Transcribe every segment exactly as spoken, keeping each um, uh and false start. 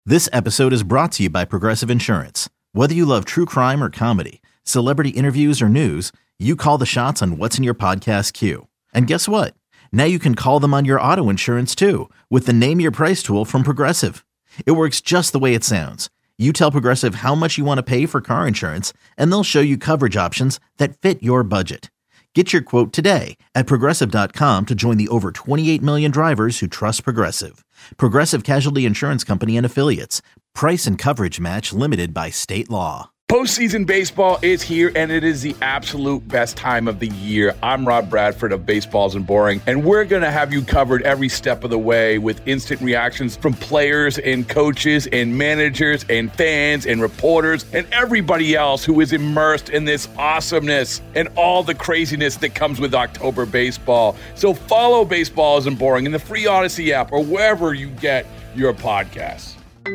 This episode is brought to you by Progressive Insurance. Whether you love true crime or comedy, celebrity interviews or news, you call the shots on what's in your podcast queue. And guess what? Now you can call them on your auto insurance too with the Name Your Price tool from Progressive. It works just the way it sounds. You tell Progressive how much you want to pay for car insurance, and they'll show you coverage options that fit your budget. Get your quote today at Progressive dot com to join the over twenty-eight million drivers who trust Progressive. Progressive Casualty Insurance Company and Affiliates. Price and coverage match limited by state law. Postseason baseball is here, and it is the absolute best time of the year. I'm Rob Bradford of Baseballs and Boring, and we're going to have you covered every step of the way with instant reactions from players and coaches and managers and fans and reporters and everybody else who is immersed in this awesomeness and all the craziness that comes with October baseball. So follow Baseballs and Boring in the free Odyssey app or wherever you get your podcasts.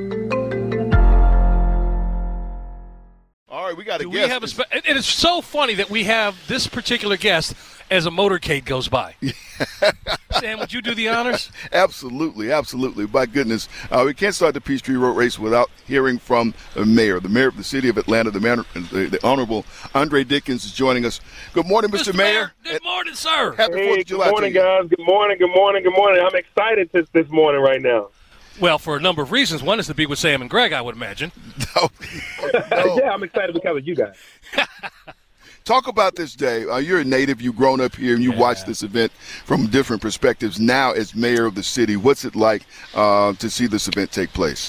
All right, we got a Do guest. We have a spe- it is so funny that we have this particular guest as a motorcade goes by. Sam, would you do the honors? Absolutely, absolutely. My goodness. Uh, we can't start the Peachtree Road Race without hearing from the mayor, the mayor of the city of Atlanta, the, man, the, the Honorable Andre Dickens is joining us. Good morning, Mister Mister Mayor. Mayor. Good morning, sir. Happy Hey, fourth of July good morning, to you. guys. Good morning, good morning, good morning. I'm excited this, this morning right now. Well, for a number of reasons. One is to be with Sam and Greg, I would imagine. No. No. Yeah, I'm excited because of you guys. Talk about this day. Uh, you're a native. You've grown up here, and you Yeah. watched this event from different perspectives. Now, as mayor of the city, what's it like uh, to see this event take place?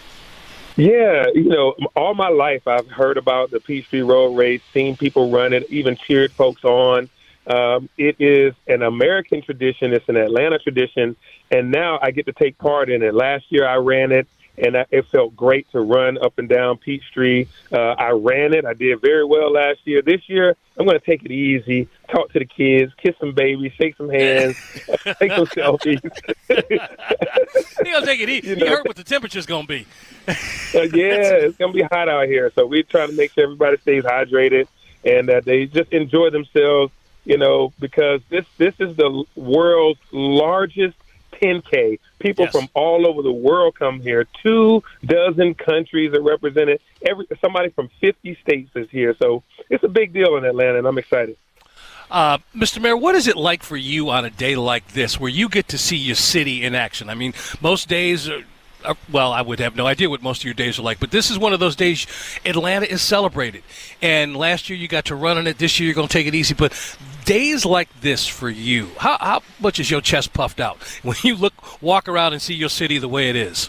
Yeah, you know, all my life I've heard about the Peachtree Road Race, seen people run it, even cheered folks on. Um, it is an American tradition. It's an Atlanta tradition. And now I get to take part in it. Last year I ran it, and I, it felt great to run up and down Peachtree. Uh, I ran it. I did very well last year. This year I'm going to take it easy, talk to the kids, kiss some babies, shake some hands, take some selfies. You're going to take it easy. You You, know. heard what the temperature's going to be. Uh, yeah, it's going to be hot out here. So we're trying to make sure everybody stays hydrated and that they just enjoy themselves, you know, because this, this is the world's largest ten K. People Yes. from all over the world come here. Two dozen countries are represented. Every somebody from fifty states is here. So it's a big deal in Atlanta, and I'm excited. Uh, Mister Mayor, what is it like for you on a day like this where you get to see your city in action? I mean, most days are, are, well, I would have no idea what most of your days are like, but this is one of those days Atlanta is celebrated. And last year you got to run on it. This year you're going to take it easy. But days like this for you, how, how much is your chest puffed out when you look, walk around and see your city the way it is?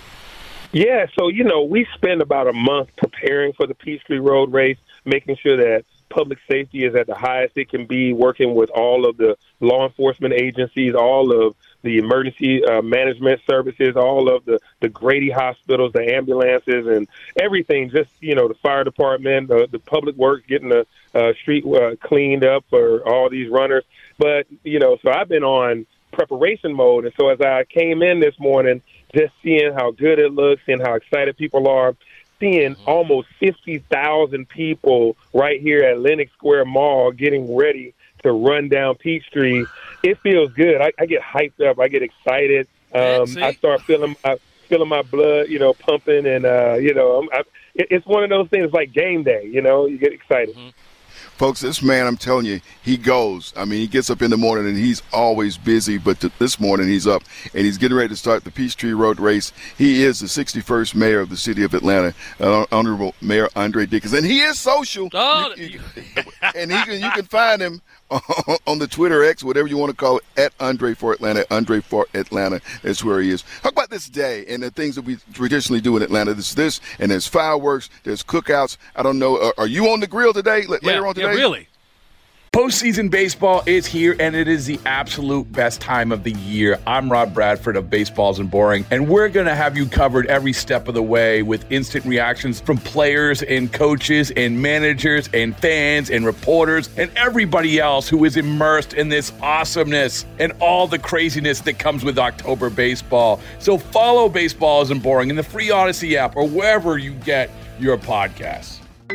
Yeah, so, you know, we spend about a month preparing for the Peachtree Road Race, making sure that public safety is at the highest it can be, working with all of the law enforcement agencies, all of the emergency uh, management services, all of the, the Grady hospitals, the ambulances, and everything, just, you know, the fire department, the, the public works, getting the uh, street uh, cleaned up for all these runners. But, you know, so I've been on preparation mode. And so as I came in this morning, just seeing how good it looks, seeing how excited people are, seeing almost fifty thousand people right here at Lenox Square Mall getting ready to run down Peachtree, it feels good. I, I get hyped up. I get excited. Um, see? I start feeling my feeling my blood, you know, pumping, and uh, you know, I'm, I, it, it's one of those things like game day. You know, you get excited. Mm-hmm. Folks, this man, I'm telling you, he goes. I mean, he gets up in the morning, and he's always busy. But th- this morning, he's up, and he's getting ready to start the Peachtree Road Race. He is the sixty-first mayor of the city of Atlanta, uh, Honorable Mayor Andre Dickens. And he is social. Oh, You- you- and he can, you can find him on the Twitter X, whatever you want to call it, at Andre for Atlanta. Andre for Atlanta. That's where he is. Talk about this day and the things that we traditionally do in Atlanta. There's this, and there's fireworks, there's cookouts. I don't know. Uh, are you on the grill today? L- yeah, later on today? yeah, really. Postseason baseball is here, and it is the absolute best time of the year. I'm Rob Bradford of Baseballs and Boring, and we're going to have you covered every step of the way with instant reactions from players and coaches and managers and fans and reporters and everybody else who is immersed in this awesomeness and all the craziness that comes with October baseball. So follow Baseballs and Boring in the free Odyssey app or wherever you get your podcasts.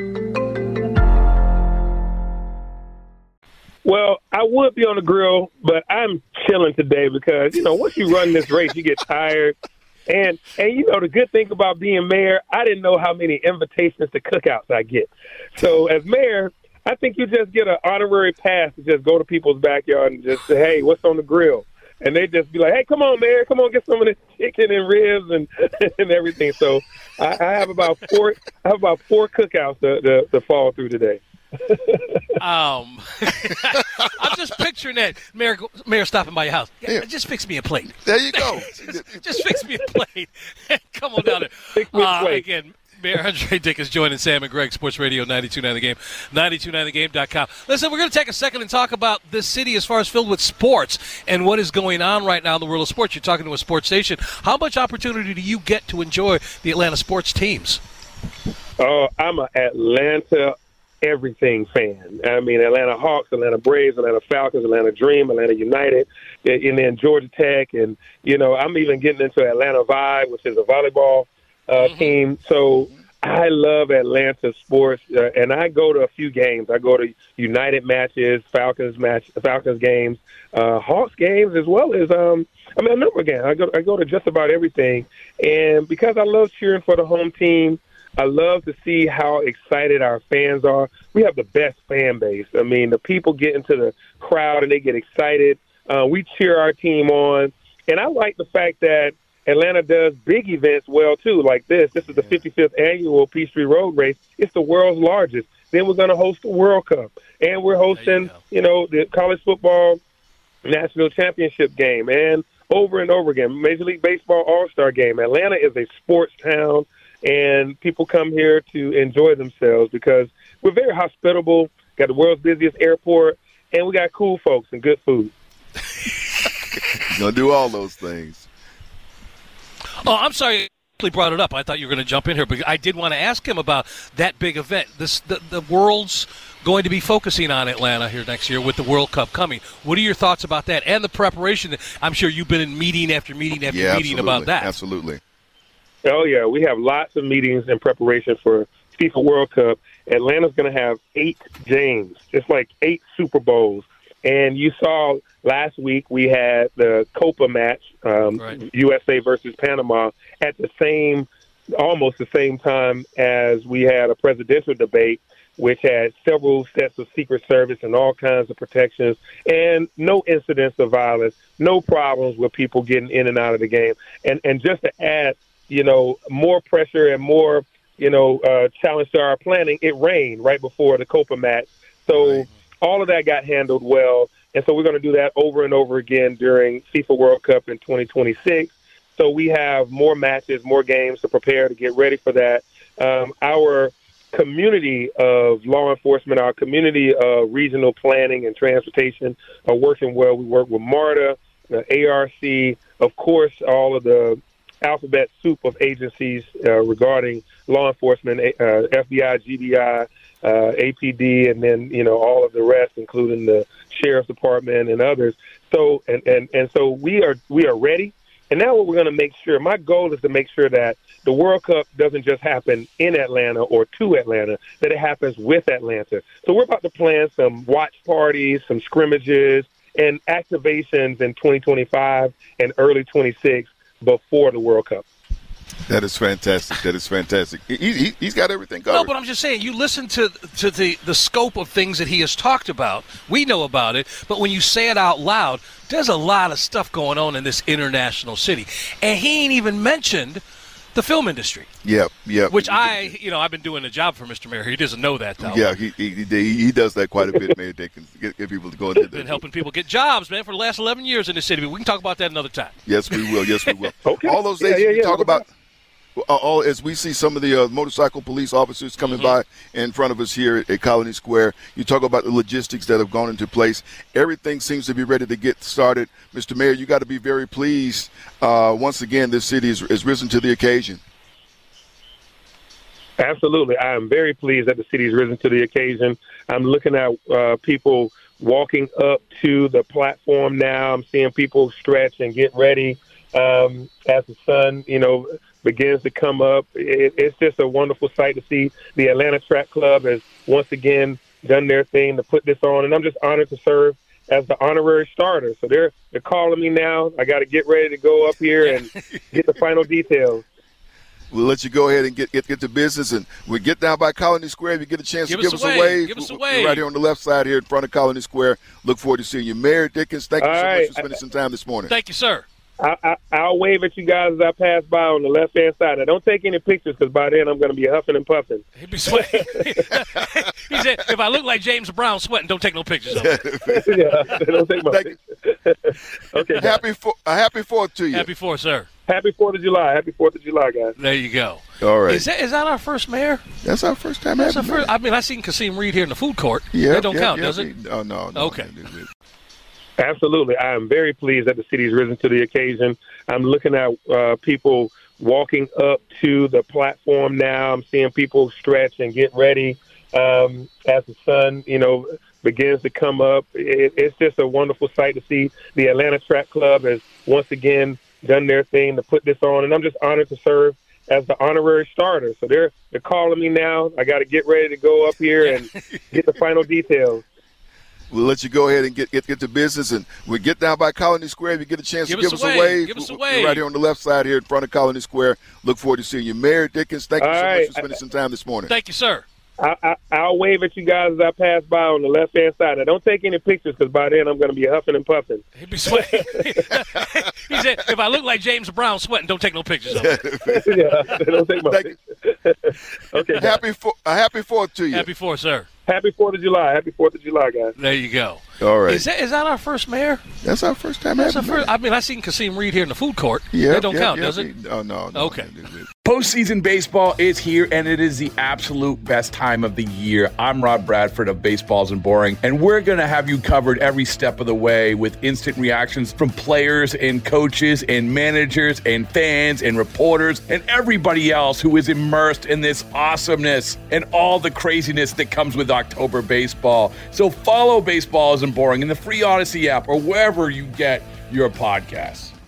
Well, I would be on the grill, but I'm chilling today because, you know, once you run this race, you get tired. And, and you know, the good thing about being mayor, I didn't know how many invitations to cookouts I get. So as mayor, I think you just get an honorary pass to just go to people's backyard and just say, hey, what's on the grill? And they just be like, hey, come on, Mayor, come on, get some of the chicken and ribs and and everything. So I, I have about four I have about four cookouts to, to, to fall through today. um, I'm just picturing that Mayor, Mayor stopping by your house. Yeah, Yeah. Just fix me a plate. There you go. Just fix me a plate. Come on down there. Fix me a Uh, plate. again, Mayor Andre Dick is joining Sam and Greg, Sports Radio ninety-two point nine The Game, ninety-two point nine the game dot com. Listen, we're going to take a second and talk about this city as far as filled with sports and what is going on right now in the world of sports. You're talking to a sports station. How much opportunity do you get to enjoy the Atlanta sports teams? Oh, I'm an Atlanta everything fan. I mean, Atlanta Hawks, Atlanta Braves, Atlanta Falcons, Atlanta Dream, Atlanta United, and then Georgia Tech. And, you know, I'm even getting into Atlanta Vibe, which is a volleyball uh, mm-hmm. team. So I love Atlanta sports, uh, and I go to a few games. I go to United matches, Falcons match, Falcons games, uh, Hawks games, as well as, um, I mean, a number of games. I go, I go to just about everything. And because I love cheering for the home team, I love to see how excited our fans are. We have the best fan base. I mean, the people get into the crowd and they get excited. Uh, we cheer our team on. And I like the fact that Atlanta does big events well, too, like this. This is the fifty-fifth annual Peachtree Road Race. It's the world's largest. Then we're going to host the World Cup. And we're hosting, you, you know, the college football national championship game. And over and over again, Major League Baseball all-star game. Atlanta is a sports town. And people come here to enjoy themselves because we're very hospitable, got the world's busiest airport, and we got cool folks and good food. Gonna do all those things. Oh, I'm sorry. I brought it up. I thought you were going to jump in here, but I did want to ask him about that big event. This the, the world's going to be focusing on Atlanta here next year with the World Cup coming. What are your thoughts about that and the preparation? I'm sure you've been in meeting after meeting after yeah, meeting about that. Absolutely. Oh, yeah. We have lots of meetings in preparation for FIFA World Cup. Atlanta's going to have eight games, just like eight Super Bowls. And you saw last week we had the Copa match, um, right. U S A versus Panama, at the same, almost the same time as we had a presidential debate, which had several sets of Secret Service and all kinds of protections, and no incidents of violence, no problems with people getting in and out of the game. And and just to add, you know, more pressure and more, you know, uh, challenge to our planning, it rained right before the Copa match. So right. all of that got handled well. And so we're going to do that over and over again during FIFA World Cup in twenty twenty-six. So we have more matches, more games to prepare to get ready for that. Um, our community of law enforcement, our community of regional planning and transportation are working well. We work with MARTA, the A R C, of course, all of the alphabet soup of agencies uh, regarding law enforcement, uh, F B I, G B I, uh, A P D, and then, you know, all of the rest, including the Sheriff's Department and others. So, and, and, and so we are, we are ready. And now what we're going to make sure, my goal is to make sure that the World Cup doesn't just happen in Atlanta or to Atlanta, that it happens with Atlanta. So we're about to plan some watch parties, some scrimmages, and activations in twenty twenty-five and early twenty-six before the World Cup. That is fantastic. That is fantastic. He, he, he's got everything covered. No, but I'm just saying, you listen to to the, the scope of things that he has talked about. We know about it, but when you say it out loud, there's a lot of stuff going on in this international city. And he ain't even mentioned the film industry. Yep, yep. Which I, you know, I've been doing a job for Mister Mayor. He doesn't know that, though. Yeah, he he, he, he does that quite a bit, Mayor Dickens. Get, get people to go into that. Been helping people get jobs, man, for the last eleven years in the city. But we can talk about that another time. Yes, we will. Yes, we will. Okay. All those days yeah, yeah, you yeah, talk okay. about. Uh, all, as we see some of the uh, motorcycle police officers coming mm-hmm. by in front of us here at Colony Square, you talk about the logistics that have gone into place. Everything seems to be ready to get started. Mister Mayor, you got to be very pleased. Uh, once again, this city has, has risen to the occasion. Absolutely. I am very pleased that the city has risen to the occasion. I'm looking at uh, people walking up to the platform now. I'm seeing people stretch and get ready um, as the sun, you know, begins to come up. It, it's just a wonderful sight to see. The Atlanta Track Club has once again done their thing to put this on, and I'm just honored to serve as the honorary starter. So they're they're calling me now. I got to get ready to go up here and get the final details. We'll let you go ahead and get get, get to business, and we get down by Colony Square. If you get a chance give to give us us a a wave, give us a we're wave. right here on the left side here in front of Colony Square. Look forward to seeing you. Mayor Dickens, thank you All so right. much for spending some time this morning. Thank you, sir. I, I, I'll wave at you guys as I pass by on the left-hand side. Now, don't take any pictures because by then I'm going to be huffing and puffing. He'd be sweating. He said, if I look like James Brown sweating, don't take no pictures of it. Yeah, don't take my Thank pictures. Okay. Happy for, a happy Fourth to you. Happy Fourth, sir. Happy Fourth of July. Happy Fourth of July, guys. There you go. All right. Is that is that our first mayor? That's our first time That's our having first. I mean, I seen Kasim Reed here in the food court. Yeah, that don't yeah, count, yeah, does it? Oh, no, no. Okay. No. Absolutely. I am very pleased that the city's risen to the occasion. I'm looking at uh, people walking up to the platform now. I'm seeing people stretch and get ready um, as the sun, you know, begins to come up. It, it's just a wonderful sight to see. The Atlanta Track Club has once again done their thing to put this on, and I'm just honored to serve as the honorary starter. So they're they're calling me now. I got to get ready to go up here and get the final details. We'll let you go ahead and get, get, get to business, and we get down by Colony Square. If you get a chance Give to us give a us a wave. wave, Give us a we're wave. right here on the left side here in front of Colony Square. Look forward to seeing you. Mayor Dickens, thank you All so right. much for spending some time this morning. Thank you, sir. I, I, I'll wave at you guys as I pass by on the left-hand side. Now, don't take any pictures because by then I'm going to be huffing and puffing. He'd be sweating. He said, if I look like James Brown sweating, don't take no pictures of it. Yeah, don't take my Thank pictures. Okay. Happy fo- a happy Fourth to you. Happy Fourth, sir. Happy Fourth of July. Happy Fourth of July, guys. There you go. All right. Is that is that our first mayor? That's our first time That's our having first. I mean, I seen Kasim Reed here in the food court. Yeah, that don't yeah, count, yeah, does it? Oh, no, no. Okay. Postseason baseball is here, and it is the absolute best time of the year. I'm Rob Bradford of Baseballs and Boring, and we're going to have you covered every step of the way with instant reactions from players and coaches and managers and fans and reporters and everybody else who is immersed in this awesomeness and all the craziness that comes with October baseball. So follow Baseballs and Boring in the free Odyssey app or wherever you get your podcasts.